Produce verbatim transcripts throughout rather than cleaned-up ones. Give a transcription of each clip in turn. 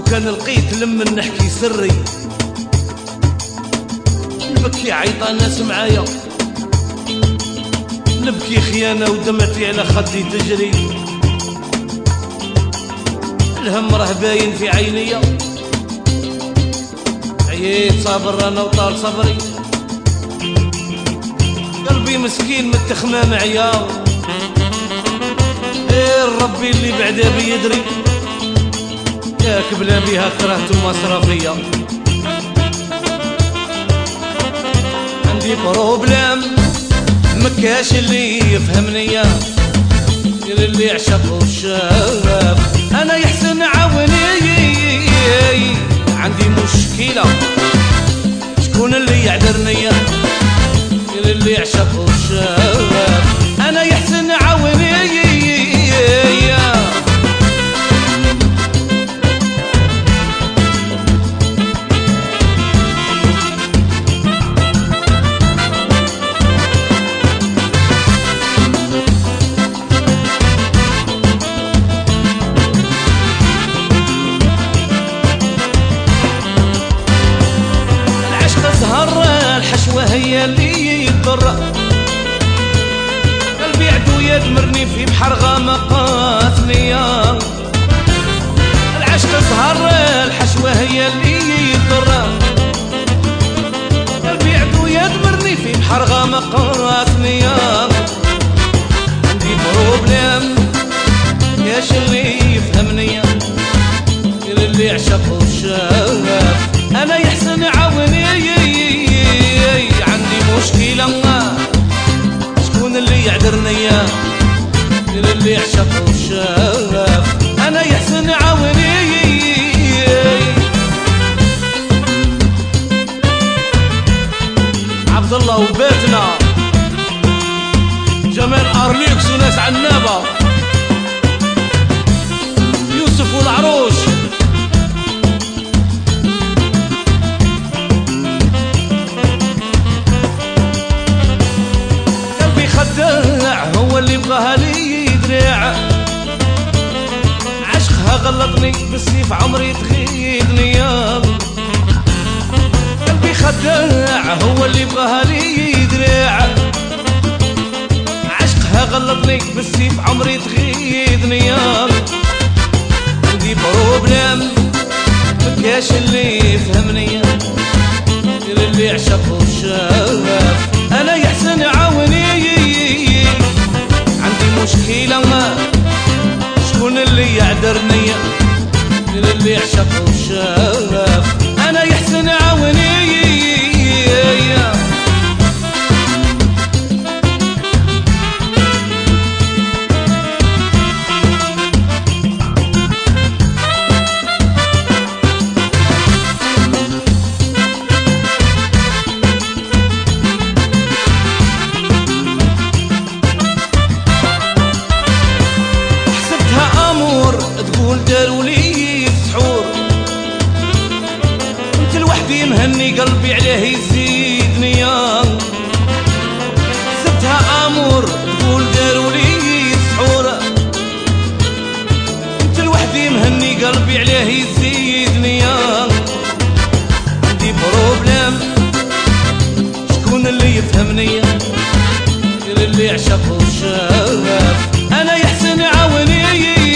كان لقيت لما نحكي سري نبكي عيطة ناس معايا، نبكي خيانة ودمعتي على خدي تجري، الهم راه باين في عينيا، عييت صابر انا وطال صبري، قلبي مسكين من التخمام عيا، غير ربي اللي بعدا بيدري، ياك بلا بيها كرهت المصرفية، عندي بروبلام مكاش اللي يفهمني، غير اللي عشق وشاف، انا يحسن عاوني، عندي مشكلة شكون اللي يعذرني، غير اللي عشق وشاف، انا يحسن عاوني. هي اللي يضر قلبي عدو يدمرني في بحر غمقاتني، العشق زهر الحشوة هي اللي يضر قلبي عدو يدمرني في بحر غمقاتني، عندي بروبلام ياش اللي يفهمني، غير اللي عشق وشاف، انا يحسن عاوني، عندي مشكلة شكون اللي يعذرني، غير اللي عشق وشاف، انا يحسن عاوني. عبد الله وبيتنا جمال ارليكس وناس عنابة، يوسف والعروش، هو اللي يبغاها لي دراع، عشقها غلطني بالسيف عمري تغيظني، قلبي خداع هو اللي يبغاها لي دراع، عشقها غلطني بالسيف عمري تغيظني، عندي بروبلام مكاش اللي يفهمني، غير اللي عشق وشاف، انا يحسن عاوني، عندي مشكلة شكون اللي يعذرني، غير اللي عشق وشاف، انا يحسن عاوني. دارولي السحور انت لوحدي مهني قلبي عليه يزيدني، سبتها امور تقول دارولي السحور انت لوحدي مهني قلبي عليه يزيدني، عندي بروبلام شكون اللي يفهمني، غير اللي عشق وشاف، انا يحسن عاوني،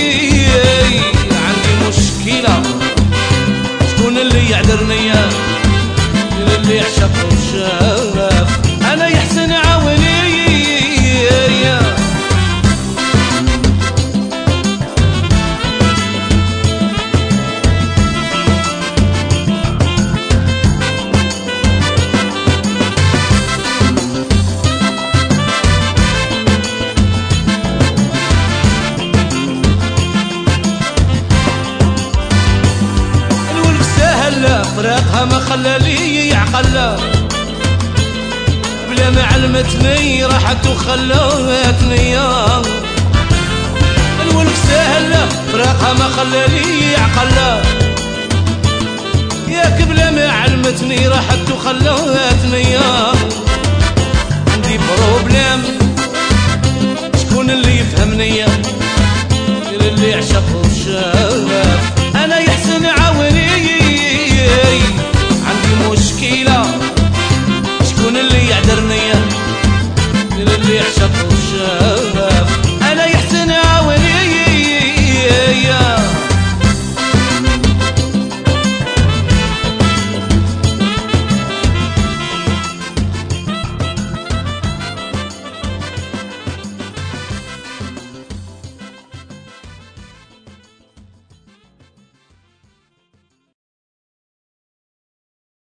مشكلة شكون اللي يعذرني، غير اللي عشق وشاف، انا يحسن عاوني. فراقها ما خلالي يعقل، بلا ما علمتني راحت وخلاتني، الولف سهل فراقها ما خلالي يعقل، ياك بلا ما علمتني راحت وخلاتني، عندي بروبلام شكون اللي يفهمني، غير اللي عشق وشاف،